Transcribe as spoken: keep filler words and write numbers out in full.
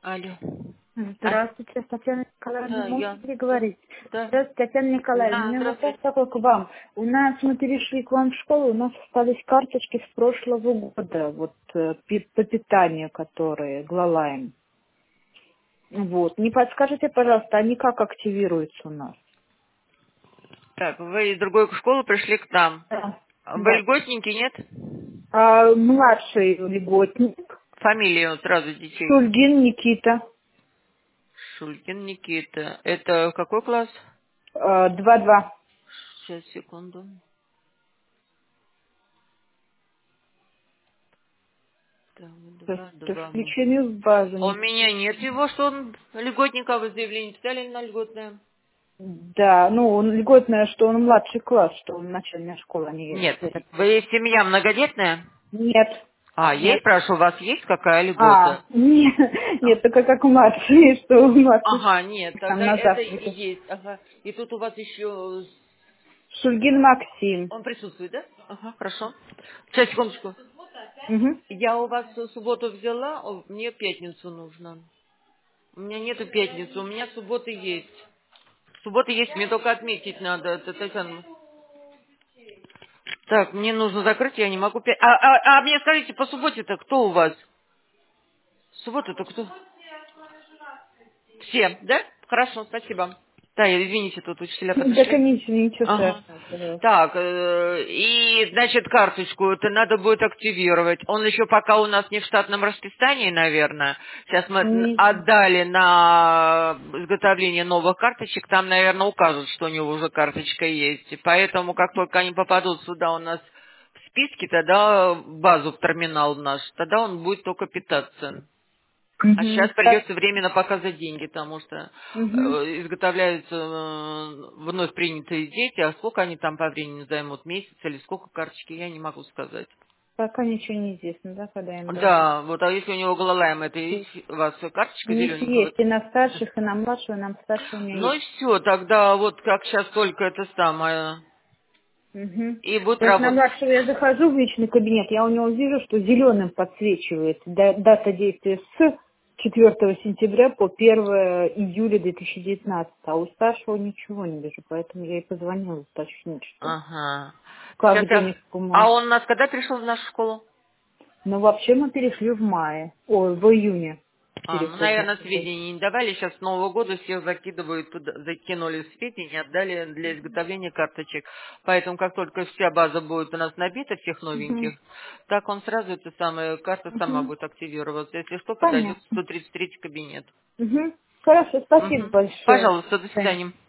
Алло. А, Здравствуйте, Татьяна Николаевна, да, можете я. Да, переговорить? да. Здравствуйте, Татьяна Николаевна, у Да, меня вопрос здравствуйте. такой к вам. У нас, мы перешли к вам в школу, у нас остались карточки с прошлого года, вот э, пи- по питанию, которые Глалаем. Вот, не подскажете, пожалуйста, они как активируются у нас? Так, вы из другой школы пришли к нам. Да, Вы да. льготники, нет? А, младший льготник, Фамилию сразу детей. Шульгин Никита, Шулькин Никита. Это какой класс? э, два-два. Сейчас, секунду. Так, То два, есть два. включены в базу. А у не- меня нет его, что он льготник, а вы заявление писали на льготное? Да, ну, он льготное, что он младший класс, что он начальная школа, а не Нет. это. Вы семья многодетная? Нет, А, нет. есть, спрашиваю, у вас есть какая А, льгота? нет, А, нет, только как младший, что младший ага, нет, там тогда на это и завтраке. есть. Ага. И тут у вас еще Шульгин Максим. он присутствует, да? Ага, хорошо. Сейчас, секундочку. Угу. Я у вас в субботу взяла, о, мне пятницу нужно. У меня нету пятницы, у меня субботы есть. Субботы есть, мне только отметить надо, это Татьяна. Так, мне нужно закрыть, я не могу... пя- А, а, а мне скажите, по субботе-то кто у вас? Суббота-то кто? Все, да? Хорошо, спасибо. Да, я- извините, тут учителя Да, подошли. конечно, ничего Ага. страшного, пожалуйста. Так, э, и, значит, карточку это надо будет активировать. Он еще пока у нас не в штатном расписании, наверное. Сейчас мы н- Не- отдали на изготовление новых карточек. Там, наверное, укажут, что у него уже карточка есть. И поэтому, как только они попадут сюда у нас в списке, тогда в базу, в терминал наш, тогда он будет только питаться. А сейчас Мгм. Так, придется временно пока за деньги, потому что э, мгм. изготовляются э, вновь принятые дети, а сколько они там по времени займут, месяц или сколько карточки, я не могу сказать. Пока ничего не известно, да, когда им дадут. Да, вот, а если у него гололаем, это есть у вас У карточка них зелененькая? Вот. есть и на старших, и на младшего, и на старшего у меня Ну и есть. все, тогда вот как сейчас только это самое, Угу. и будет То есть на работать. младшего я захожу в личный кабинет, я у него вижу, что зеленым подсвечивается да- дата действия с четвёртого сентября по первое июля две тысячи девятнадцатого, а у старшего ничего не вижу, поэтому я и позвонила уточнить, что Ага. как, Сейчас где я... них бумаг. А он у нас когда пришел в нашу школу? Но вообще мы перешли в мае, ой, в июне А, ну, переход наверное, был. сведений не давали. Сейчас с Нового года всех закидывают туда, закинули сведения, отдали для изготовления карточек. Поэтому, как только вся база будет у нас набита, всех Угу. новеньких, так он сразу, эта самая карта сама Угу. будет активироваться. Если что, подойдет в Понятно. сто тридцать третий кабинет. Угу. Хорошо, спасибо Мгм. большое. Пожалуйста, до До свидания. свидания.